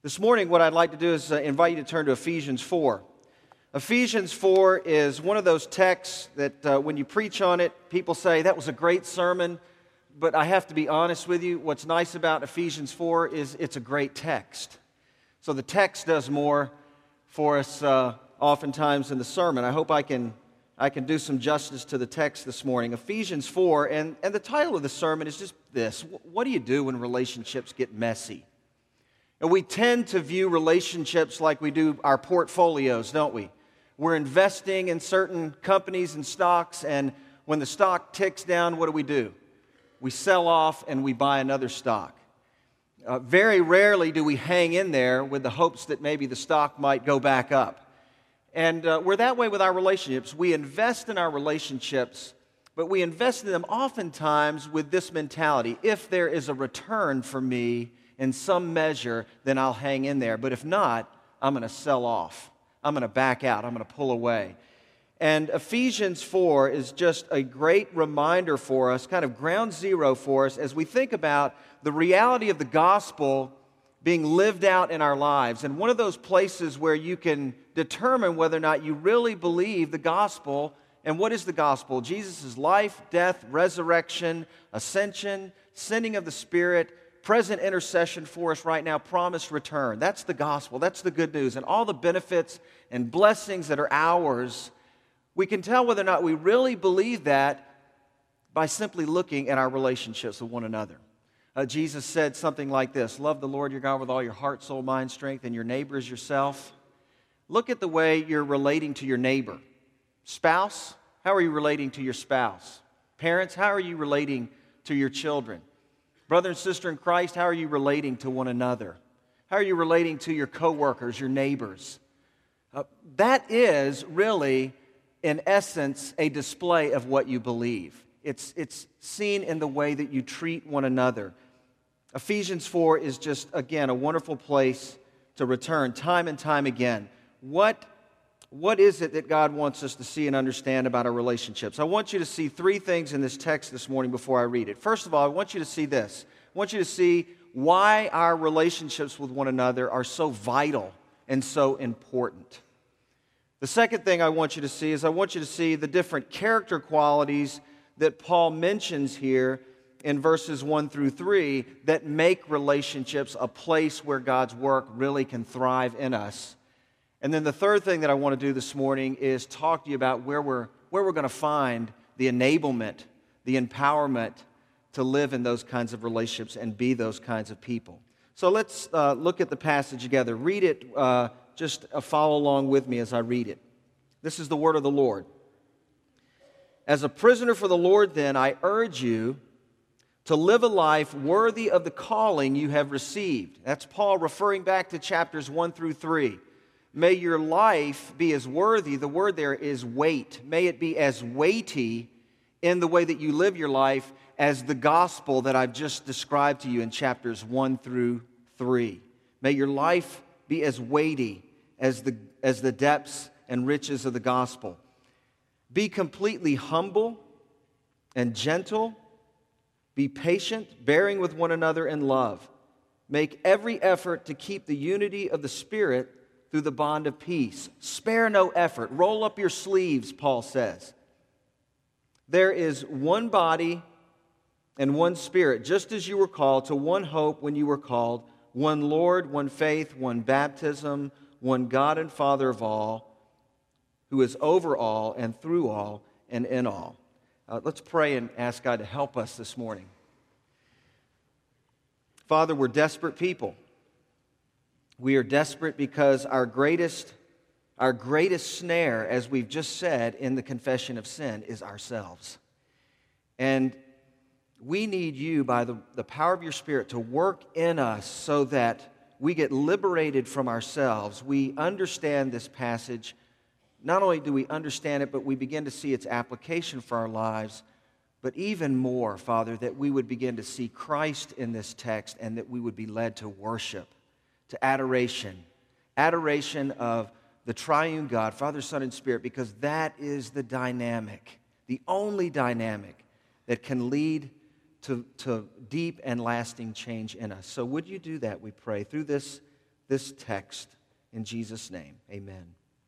This morning, what I'd like to do is invite you to turn to Ephesians 4. Ephesians 4 is one of those texts that when you preach on it, people say, that was a great sermon, but I have to be honest with you. What's nice about Ephesians 4 is it's a great text. So the text does more for us oftentimes than the sermon. I hope I can do some justice to the text this morning. Ephesians 4, and the title of the sermon is just this: what do you do when relationships get messy? And we tend to view relationships like we do our portfolios, don't we? We're investing in certain companies and stocks, and when the stock ticks down, what do? We sell off and we buy another stock. Very rarely do we hang in there with the hopes that maybe the stock might go back up. And we're that way with our relationships. We invest in our relationships, but we invest in them oftentimes with this mentality: if there is a return for me in some measure, then I'll hang in there. But if not, I'm going to sell off. I'm going to back out. I'm going to pull away. And Ephesians 4 is just a great reminder for us, kind of ground zero for us, as we think about the reality of the gospel being lived out in our lives. And one of those places where you can determine whether or not you really believe the gospel. And what is the gospel? Jesus' life, death, resurrection, ascension, sending of the Spirit, present intercession for us right now, promised return. That's the gospel. That's the good news. And all the benefits and blessings that are ours, we can tell whether or not we really believe that by simply looking at our relationships with one another. Jesus said something like this: love the Lord your God with all your heart, soul, mind, strength, and your neighbor as yourself. Look at the way you're relating to your neighbor. Spouse, how are you relating to your spouse? Parents, how are you relating to your children? Brother and sister in Christ, how are you relating to one another? How are you relating to your coworkers, your neighbors? That is really, in essence, a display of what you believe. It's seen in the way that you treat one another. Ephesians 4 is just, again, a wonderful place to return time and time again. What is it that God wants us to see and understand about our relationships? I want you to see three things in this text this morning before I read it. First of all, I want you to see this. I want you to see why our relationships with one another are so vital and so important. The second thing I want you to see is I want you to see the different character qualities that Paul mentions here in verses 1 through 3 that make relationships a place where God's work really can thrive in us. And then the third thing that I want to do this morning is talk to you about where we're going to find the enablement, the empowerment to live in those kinds of relationships and be those kinds of people. So let's look at the passage together. Read it, just follow along with me as I read it. This is the word of the Lord. As a prisoner for the Lord, then, I urge you to live a life worthy of the calling you have received. That's Paul referring back to chapters 1 through 3. May your life be as worthy, the word there is weight. May it be as weighty in the way that you live your life as the gospel that I've just described to you in chapters 1 through 3. May your life be as weighty as the depths and riches of the gospel. Be completely humble and gentle. Be patient, bearing with one another in love. Make every effort to keep the unity of the Spirit through the bond of peace. Spare no effort. Roll up your sleeves, Paul says. There is one body and one Spirit, just as you were called to one hope when you were called, one Lord, one faith, one baptism, one God and Father of all, who is over all and through all and in all. Let's pray and ask God to help us this morning. Father, we're desperate people. We are desperate because our greatest snare, as we've just said in the confession of sin, is ourselves. And we need you, by the power of your Spirit, to work in us so that we get liberated from ourselves. We understand this passage. Not only do we understand it, but we begin to see its application for our lives. But even more, Father, that we would begin to see Christ in this text and that we would be led to worship, to adoration of the triune God, Father, Son, and Spirit, because that is the dynamic, the only dynamic that can lead to deep and lasting change in us. So would you do that, we pray, through this this text in Jesus' name. Amen.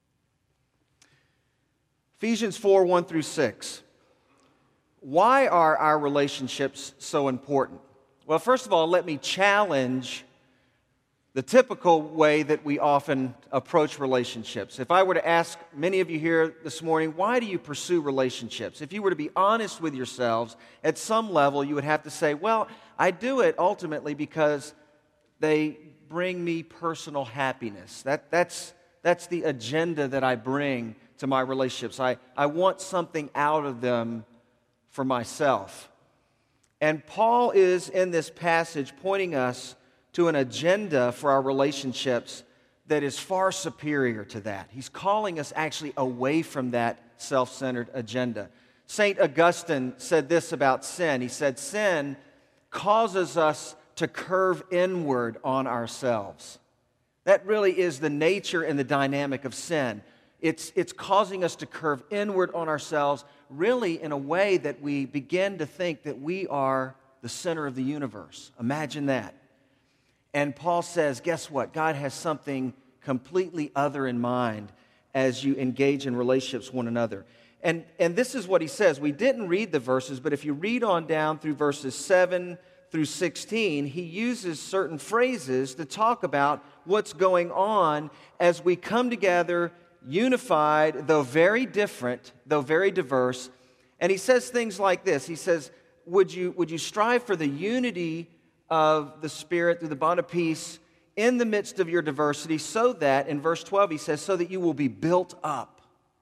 Ephesians 4, 1 through 6. Why are our relationships so important? Well, first of all, let me challenge the typical way that we often approach relationships. If I were to ask many of you here this morning, why do you pursue relationships? If you were to be honest with yourselves, at some level you would have to say, well, I do it ultimately because they bring me personal happiness. That's the agenda that I bring to my relationships. I want something out of them for myself. And Paul is in this passage pointing us to an agenda for our relationships that is far superior to that. He's calling us actually away from that self-centered agenda. St. Augustine said this about sin. He said, sin causes us to curve inward on ourselves. That really is the nature and the dynamic of sin. It's causing us to curve inward on ourselves, really in a way that we begin to think that we are the center of the universe. Imagine that. And Paul says, guess what? God has something completely other in mind as you engage in relationships with one another. And this is what he says. We didn't read the verses, but if you read on down through verses 7 through 16, he uses certain phrases to talk about what's going on as we come together unified, though very different, though very diverse. And he says things like this. He says, would you strive for the unity of the Spirit through the bond of peace in the midst of your diversity, so that, in verse 12 he says, so that you will be built up.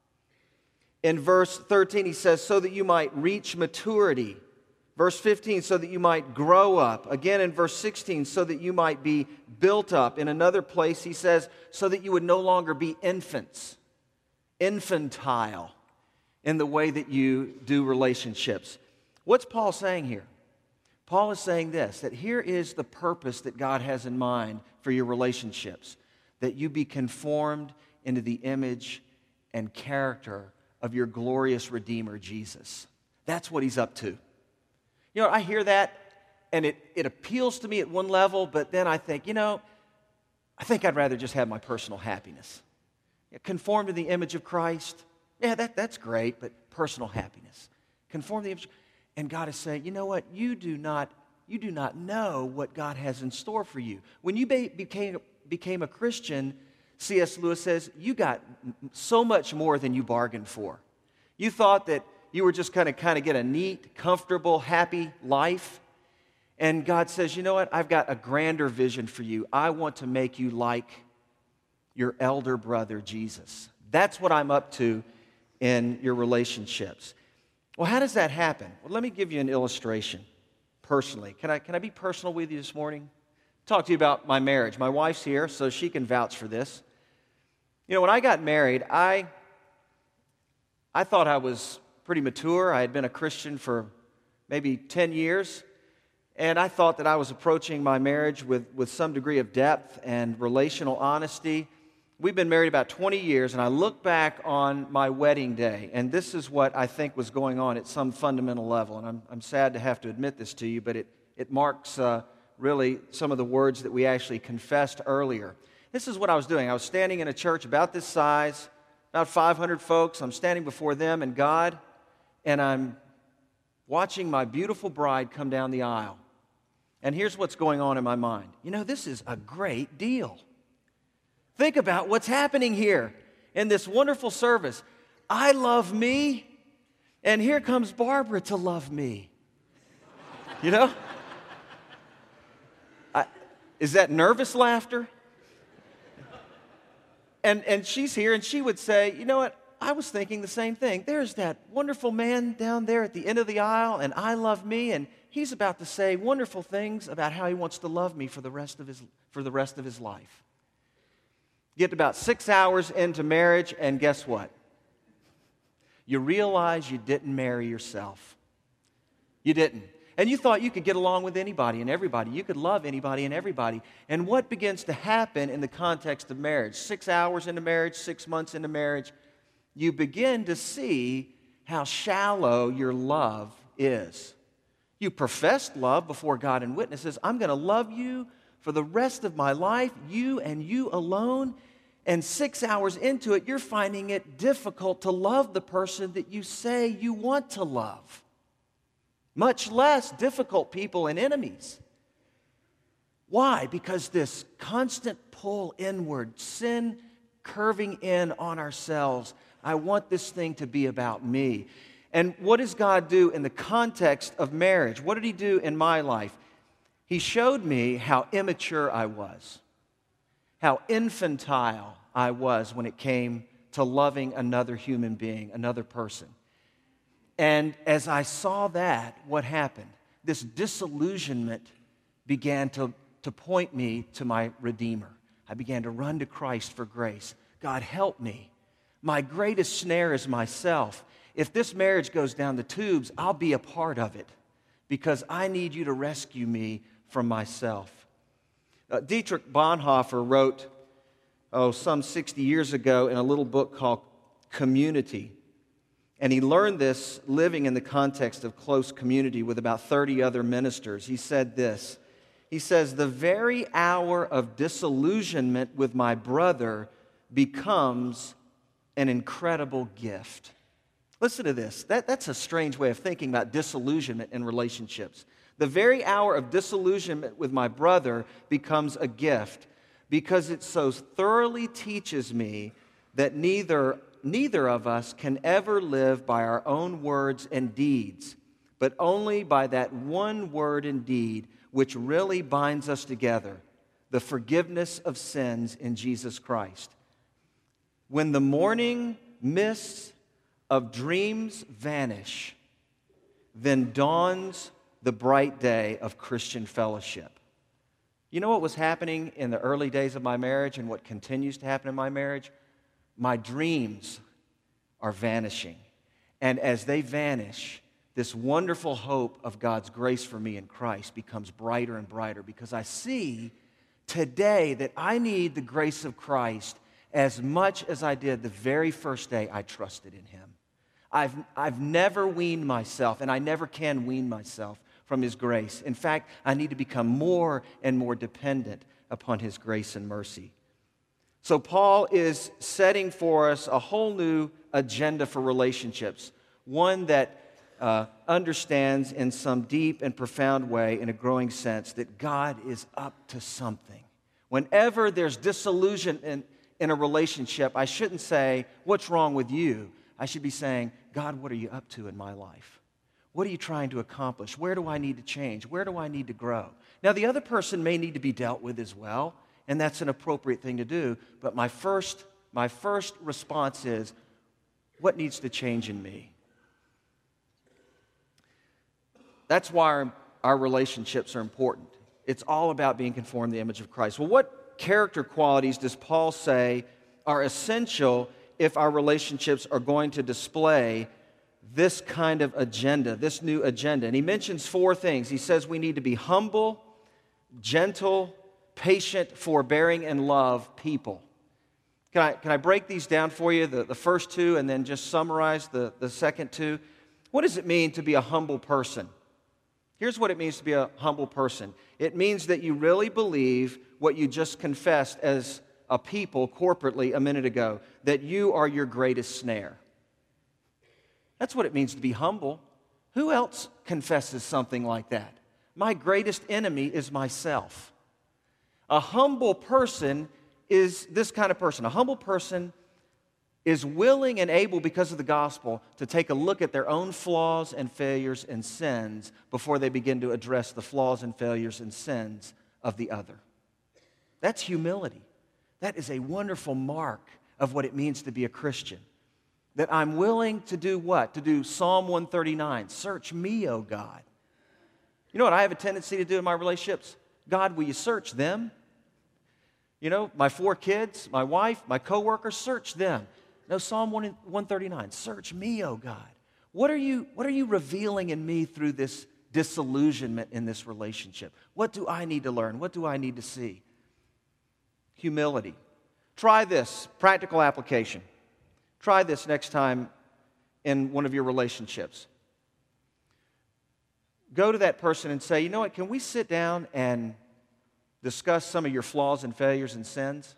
In verse 13 he says, so that you might reach maturity. Verse 15, so that you might grow up. Again in verse 16, so that you might be built up. In another place he says, so that you would no longer be infants, infantile in the way that you do relationships. What's Paul saying here? Paul is saying this, that here is the purpose that God has in mind for your relationships, that you be conformed into the image and character of your glorious Redeemer, Jesus. That's what he's up to. You know, I hear that, and it appeals to me at one level, but then I think, I think I'd rather just have my personal happiness. Conform to the image of Christ. Yeah, that's great, but personal happiness. Conform to the image. And God is saying, you know what? You do not know what God has in store for you. When you became a Christian, C.S. Lewis says, you got so much more than you bargained for. You thought that you were just going to get a neat, comfortable, happy life. And God says, you know what? I've got a grander vision for you. I want to make you like your elder brother, Jesus. That's what I'm up to in your relationships. Well, how does that happen? Well, let me give you an illustration personally. Can I be personal with you this morning? Talk to you about my marriage. My wife's here, so she can vouch for this. When I got married, I thought I was pretty mature. I had been a Christian for maybe 10 years, and I thought that I was approaching my marriage with some degree of depth and relational honesty. We've been married about 20 years, and I look back on my wedding day, and this is what I think was going on at some fundamental level. And I'm sad to have to admit this to you, but it marks really some of the words that we actually confessed earlier. This is what I was doing. I was standing in a church about this size, about 500 folks. I'm standing before them and God, and I'm watching my beautiful bride come down the aisle. And here's what's going on in my mind. This is a great deal. Think about what's happening here in this wonderful service. I love me, and here comes Barbara to love me. Is that nervous laughter? And she's here, and she would say, you know what? I was thinking the same thing. There's that wonderful man down there at the end of the aisle, and I love me, and he's about to say wonderful things about how he wants to love me for the rest of his life. Get about 6 hours into marriage, and guess what? You realize you didn't marry yourself. You didn't. And you thought you could get along with anybody and everybody. You could love anybody and everybody. And what begins to happen in the context of marriage? 6 hours into marriage, 6 months into marriage, you begin to see how shallow your love is. You professed love before God and witnesses. I'm going to love you for the rest of my life, you and you alone. And 6 hours into it, you're finding it difficult to love the person that you say you want to love, much less difficult people and enemies. Why? Because this constant pull inward, sin curving in on ourselves. I want this thing to be about me. And what does God do in the context of marriage? What did He do in my life? He showed me how immature I was, how infantile I was when it came to loving another human being, another person. And as I saw that, what happened? This disillusionment began to point me to my Redeemer. I began to run to Christ for grace. God, help me. My greatest snare is myself. If this marriage goes down the tubes, I'll be a part of it because I need you to rescue me from myself. Dietrich Bonhoeffer wrote, some 60 years ago in a little book called Community. And he learned this living in the context of close community with about 30 other ministers. He said this. He says, the very hour of disillusionment with my brother becomes an incredible gift. Listen to this. That's a strange way of thinking about disillusionment in relationships. The very hour of disillusionment with my brother becomes a gift because it so thoroughly teaches me that neither of us can ever live by our own words and deeds, but only by that one word and deed which really binds us together, the forgiveness of sins in Jesus Christ. When the morning mists of dreams vanish, then dawns the bright day of Christian fellowship. You know what was happening in the early days of my marriage and what continues to happen in my marriage? My dreams are vanishing. And as they vanish, this wonderful hope of God's grace for me in Christ becomes brighter and brighter because I see today that I need the grace of Christ as much as I did the very first day I trusted in Him. I've never weaned myself, and I never can wean myself from His grace. In fact, I need to become more and more dependent upon His grace and mercy. So Paul is setting for us a whole new agenda for relationships, one that understands in some deep and profound way, in a growing sense, that God is up to something. Whenever there's disillusion in a relationship, I shouldn't say, what's wrong with you? I should be saying, God, what are you up to in my life? What are you trying to accomplish? Where do I need to change? Where do I need to grow? Now, the other person may need to be dealt with as well, and that's an appropriate thing to do, but my first response is, what needs to change in me? That's why our relationships are important. It's all about being conformed to the image of Christ. Well, what character qualities does Paul say are essential if our relationships are going to display this kind of agenda, this new agenda? And he mentions 4 things. He says we need to be humble, gentle, patient, forbearing, and love people. Can I break these down for you, the first 2, and then just summarize the second 2? What does it mean to be a humble person? Here's what it means to be a humble person. It means that you really believe what you just confessed as a people corporately a minute ago, that you are your greatest snare. That's what it means to be humble. Who else confesses something like that? My greatest enemy is myself. A humble person is this kind of person. A humble person is willing and able, because of the gospel, to take a look at their own flaws and failures and sins before they begin to address the flaws and failures and sins of the other. That's humility. That is a wonderful mark of what it means to be a Christian. That I'm willing to do what? To do Psalm 139. Search me, O God. You know what I have a tendency to do in my relationships? God, will you search them? You know, my 4 kids, my wife, my coworkers, search them. No, Psalm 139, search me, O God. What are you revealing in me through this disillusionment in this relationship? What do I need to learn? What do I need to see? Humility. Try this, practical application. Try this next time in one of your relationships. Go to that person and say, you know what, can we sit down and discuss some of your flaws and failures and sins?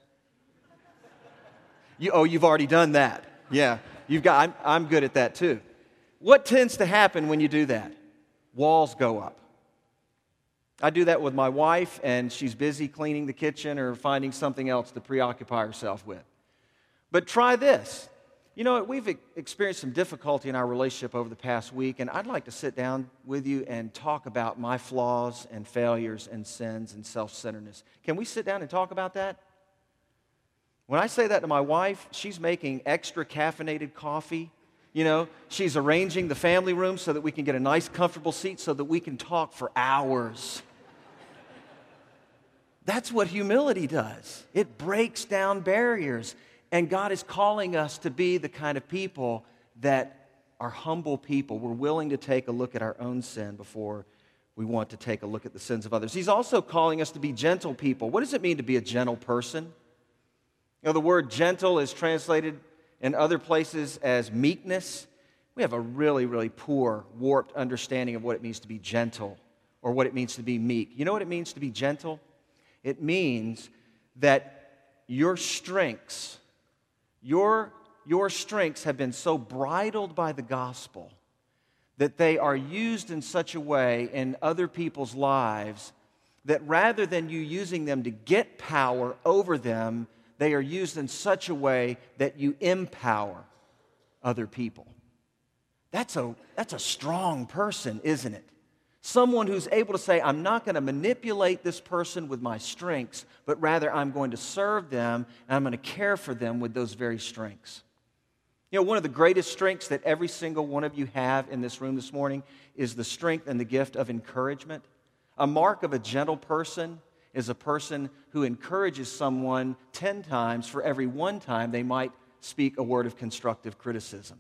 You've already done that. Yeah, I'm good at that too. What tends to happen when you do that? Walls go up. I do that with my wife, and she's busy cleaning the kitchen or finding something else to preoccupy herself with. But try this. You know, we've experienced some difficulty in our relationship over the past week, and I'd like to sit down with you and talk about my flaws and failures and sins and self-centeredness. Can we sit down and talk about that? When I say that to my wife, she's making extra caffeinated coffee. You know, she's arranging the family room so that we can get a nice, comfortable seat so that we can talk for hours. That's what humility does. It breaks down barriers. And God is calling us to be the kind of people that are humble people. We're willing to take a look at our own sin before we want to take a look at the sins of others. He's also calling us to be gentle people. What does it mean to be a gentle person? You know, the word gentle is translated in other places as meekness. We have a really, really poor, warped understanding of what it means to be gentle or what it means to be meek. You know what it means to be gentle? It means that your strengths have been so bridled by the gospel that they are used in such a way in other people's lives that rather than you using them to get power over them, they are used in such a way that you empower other people. That's a strong person, isn't it? Someone who's able to say, I'm not going to manipulate this person with my strengths, but rather I'm going to serve them and I'm going to care for them with those very strengths. You know, one of the greatest strengths that every single one of you have in this room this morning is the strength and the gift of encouragement. A mark of a gentle person is a person who encourages someone 10 times for every one time they might speak a word of constructive criticism.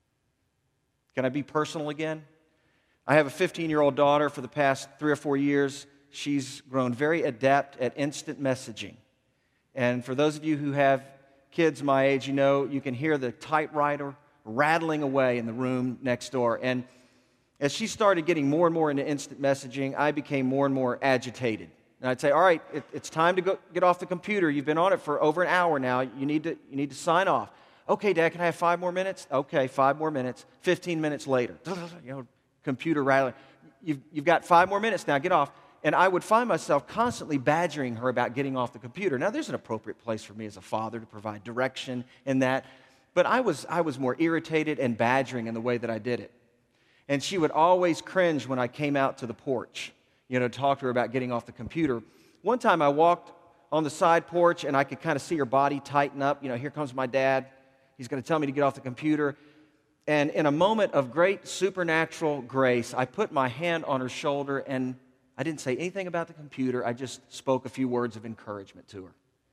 Can I be personal again? I have a 15-year-old daughter. For the past 3 or 4 years, she's grown very adept at instant messaging. And for those of you who have kids my age, you know you can hear the typewriter rattling away in the room next door. And as she started getting more and more into instant messaging, I became more and more agitated. And I'd say, all right, it's time to go get off the computer. You've been on it for over an hour now. You need to sign off. Okay, Dad, can I have 5 more minutes? Okay, 5 more minutes. 15 minutes later, computer rattling. You've got 5 more minutes now, get off. And I would find myself constantly badgering her about getting off the computer. Now, there's an appropriate place for me as a father to provide direction in that, but I was more irritated and badgering in the way that I did it. And she would always cringe when I came out to the porch, to talk to her about getting off the computer. One time I walked on the side porch and I could kind of see her body tighten up. Here comes my dad. He's going to tell me to get off the computer. And in a moment of great supernatural grace, I put my hand on her shoulder and I didn't say anything about the computer. I just spoke a few words of encouragement to her.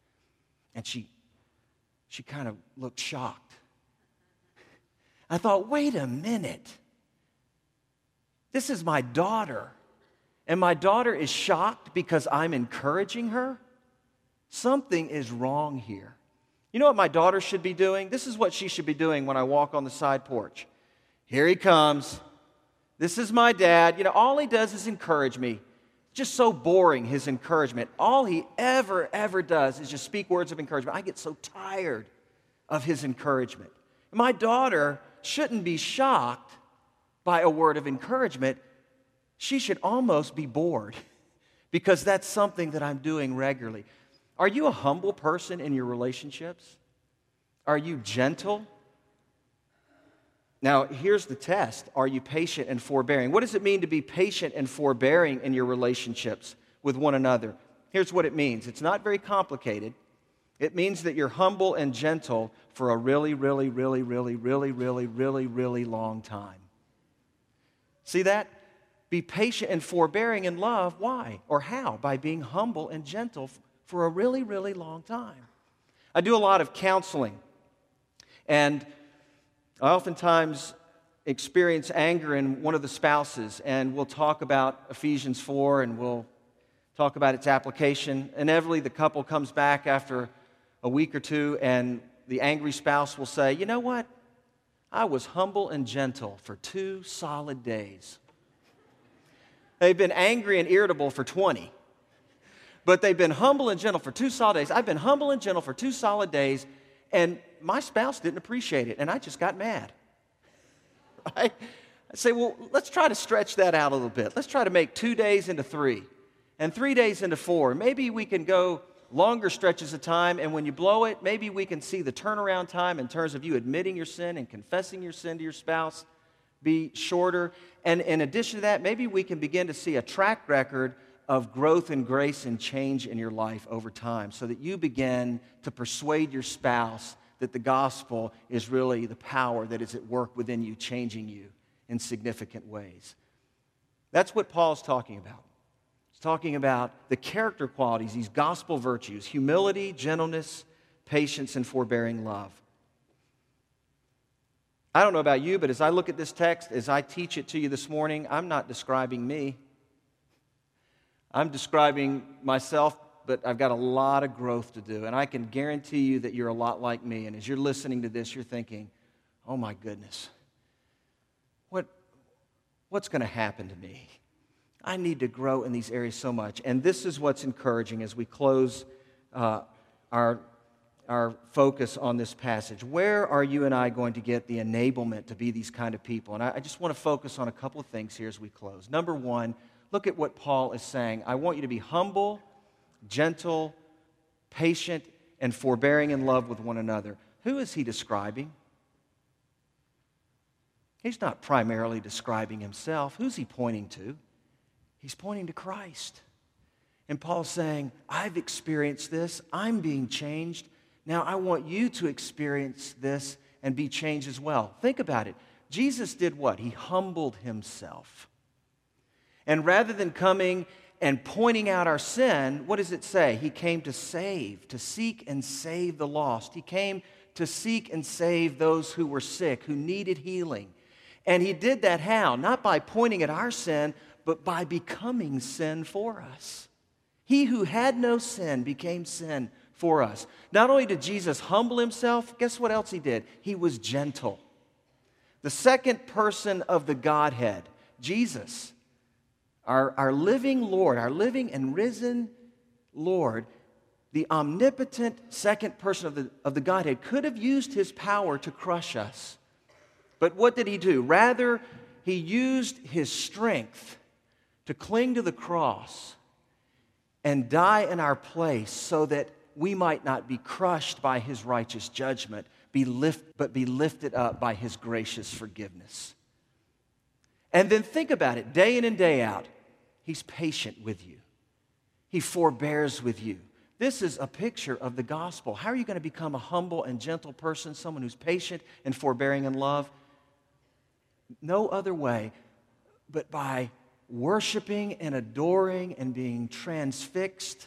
And she kind of looked shocked. I thought, wait a minute. This is my daughter. And my daughter is shocked because I'm encouraging her? Something is wrong here. You know what my daughter should be doing? This is what she should be doing when I walk on the side porch. Here he comes. This is my dad. All he does is encourage me. Just so boring, his encouragement. All he ever does is just speak words of encouragement. I get so tired of his encouragement. My daughter shouldn't be shocked by a word of encouragement. She should almost be bored because that's something that I'm doing regularly. Are you a humble person in your relationships? Are you gentle? Now, here's the test. Are you patient and forbearing? What does it mean to be patient and forbearing in your relationships with one another? Here's what it means. It's not very complicated. It means that you're humble and gentle for a really, really, really, really, really, really, really, really long time. See that? Be patient and forbearing in love. Why? Or how? By being humble and gentle for a really, really long time. I do a lot of counseling, and I oftentimes experience anger in one of the spouses, and we'll talk about Ephesians 4, and we'll talk about its application. Inevitably, the couple comes back after a week or two, and the angry spouse will say, you know what? I was humble and gentle for 2 solid days. They've been angry and irritable for 20. But they've been humble and gentle for 2 solid days. I've been humble and gentle for 2 solid days, and my spouse didn't appreciate it, and I just got mad. Right? I say, well, let's try to stretch that out a little bit. Let's try to make 2 days into 3, and 3 days into 4. Maybe we can go longer stretches of time, and when you blow it, maybe we can see the turnaround time in terms of you admitting your sin and confessing your sin to your spouse be shorter. And in addition to that, maybe we can begin to see a track record of growth and grace and change in your life over time so that you begin to persuade your spouse that the gospel is really the power that is at work within you, changing you in significant ways. That's what Paul's talking about. He's talking about the character qualities, these gospel virtues: humility, gentleness, patience, and forbearing love. I don't know about you, but as I look at this text, as I teach it to you this morning, I'm not describing me. I'm describing myself, but I've got a lot of growth to do. And I can guarantee you that you're a lot like me. And as you're listening to this, you're thinking, oh my goodness, what's going to happen to me? I need to grow in these areas so much. And this is what's encouraging as we close our focus on this passage. Where are you and I going to get the enablement to be these kind of people? And I just want to focus on a couple of things here as we close. Number one, look at what Paul is saying. I want you to be humble, gentle, patient, and forbearing in love with one another. Who is he describing? He's not primarily describing himself. Who's he pointing to? He's pointing to Christ. And Paul's saying, I've experienced this. I'm being changed. Now I want you to experience this and be changed as well. Think about it. Jesus did what? He humbled himself. And rather than coming and pointing out our sin, what does it say? He came to save, to seek and save the lost. He came to seek and save those who were sick, who needed healing. And he did that how? Not by pointing at our sin, but by becoming sin for us. He who had no sin became sin for us. Not only did Jesus humble himself, guess what else he did? He was gentle. The second person of the Godhead, Jesus, our living Lord, our living and risen Lord, the omnipotent second person of the Godhead, could have used his power to crush us. But what did he do? Rather, he used his strength to cling to the cross and die in our place so that we might not be crushed by his righteous judgment, but be lifted up by his gracious forgiveness. And then think about it, day in and day out, he's patient with you. He forbears with you. This is a picture of the gospel. How are you going to become a humble and gentle person, someone who's patient and forbearing in love? No other way but by worshiping and adoring and being transfixed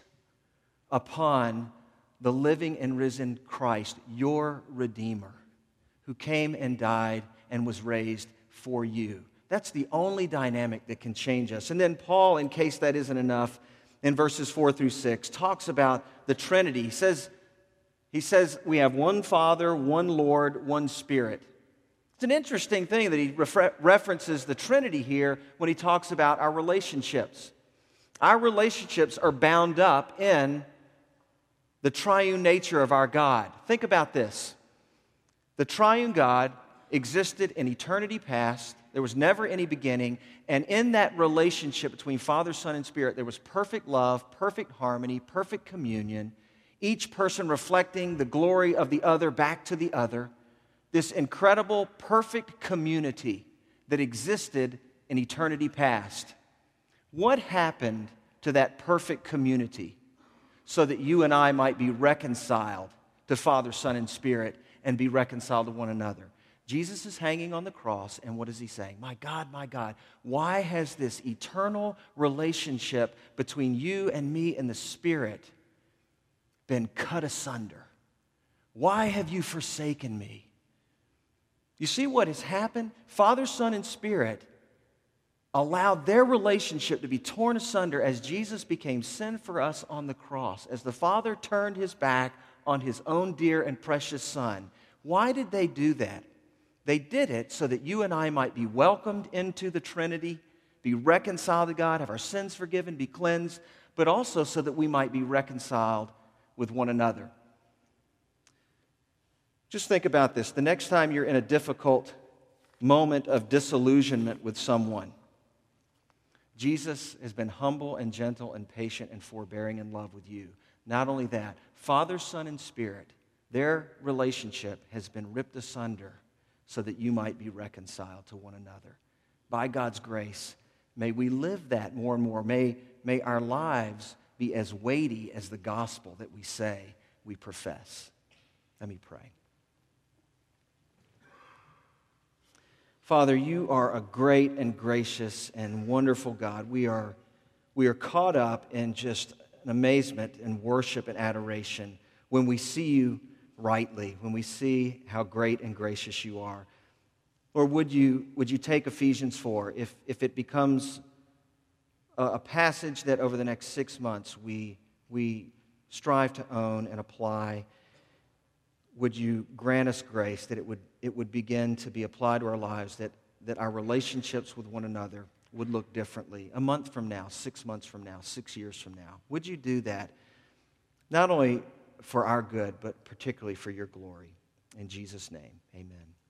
upon the living and risen Christ, your Redeemer, who came and died and was raised for you. That's the only dynamic that can change us. And then Paul, in case that isn't enough, in verses 4 through 6, talks about the Trinity. He says we have one Father, one Lord, one Spirit. It's an interesting thing that he references the Trinity here when he talks about our relationships. Our relationships are bound up in the triune nature of our God. Think about this. The triune God existed in eternity past. There was never any beginning. And in that relationship between Father, Son, and Spirit, there was perfect love, perfect harmony, perfect communion, each person reflecting the glory of the other back to the other. This incredible, perfect community that existed in eternity past. What happened to that perfect community so that you and I might be reconciled to Father, Son, and Spirit and be reconciled to one another? Jesus is hanging on the cross, and what is he saying? My God, why has this eternal relationship between you and me and the Spirit been cut asunder? Why have you forsaken me? You see what has happened? Father, Son, and Spirit allowed their relationship to be torn asunder as Jesus became sin for us on the cross, as the Father turned his back on his own dear and precious Son. Why did they do that? They did it so that you and I might be welcomed into the Trinity, be reconciled to God, have our sins forgiven, be cleansed, but also so that we might be reconciled with one another. Just think about this. The next time you're in a difficult moment of disillusionment with someone, Jesus has been humble and gentle and patient and forbearing in love with you. Not only that, Father, Son, and Spirit, their relationship has been ripped asunder so that you might be reconciled to one another. By God's grace, may we live that more and more. May our lives be as weighty as the gospel that we say we profess. Let me pray. Father, you are a great and gracious and wonderful God. We are caught up in just an amazement and worship and adoration when we see you rightly, when we see how great and gracious you are. Lord, would you take Ephesians 4, if it becomes a passage that over the next 6 months we strive to own and apply, would you grant us grace that it would begin to be applied to our lives, that our relationships with one another would look differently a month from now, 6 months from now, 6 years from now. Would you do that, not only for our good, but particularly for your glory? In Jesus' name, amen.